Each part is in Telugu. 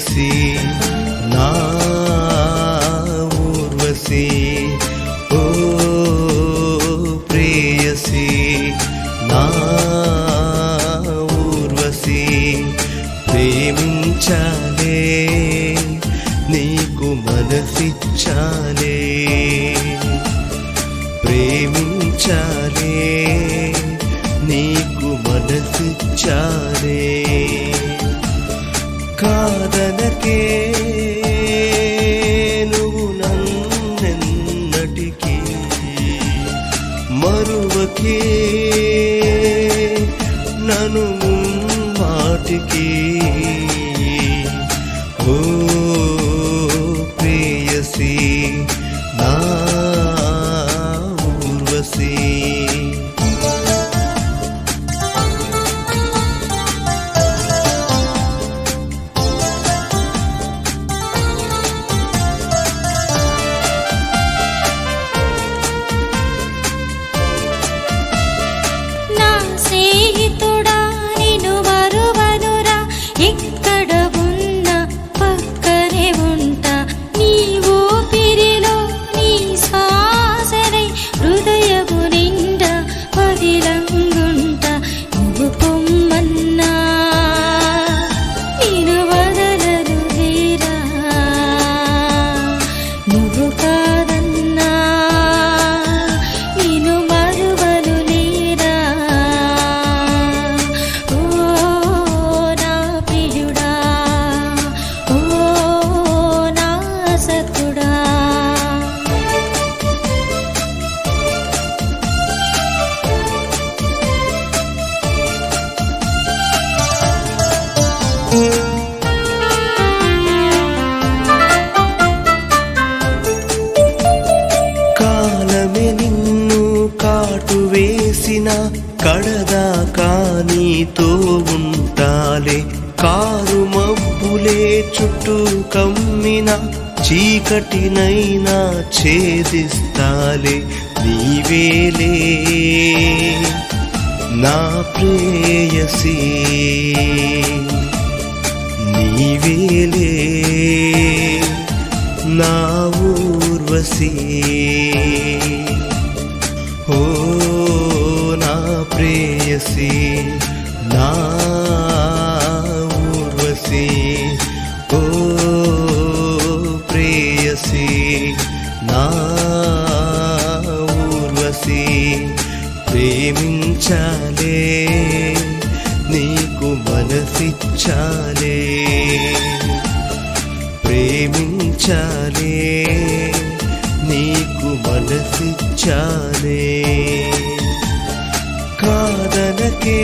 ప్రేయసి నా ఊర్వశి ఓ ప్రేయసి నా ఊర్వశి ప్రేమించాలే నీకు మనసిచ్చాలే ప్రేమించాలే నీకు మనసిచ్చాలే కాదనకే నువ్వు నన్నెన్నటికీ మరువకే నన్ను మాటికి ఓ ప్రేయసి నా ఊర్వశి కాలమే నిన్ను కాటు వేసిన కడదాకా నీతో ఉంటాలే కారు మబ్బులే చుట్టూ కమ్మిన చీకటినైనా ఛేదిస్తాలే నీవేలే నా ప్రేయసి నీవేలే నా ఊర్వశి ఓ నా ప్రేయసి నా ఊర్వశి ఓ ప్రేయసి నా ఊర్వశి ప్రేమించాలే నీకు మనసిచ్చాలే ప్రేమించాలే నీకు మనసిచ్చాలే కాదనకే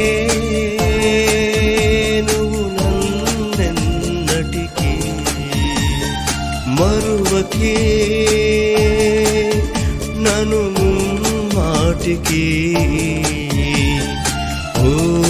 నువ్వు నన్నెన్నటికీ మరువకే నన్ను మాటికి ఓ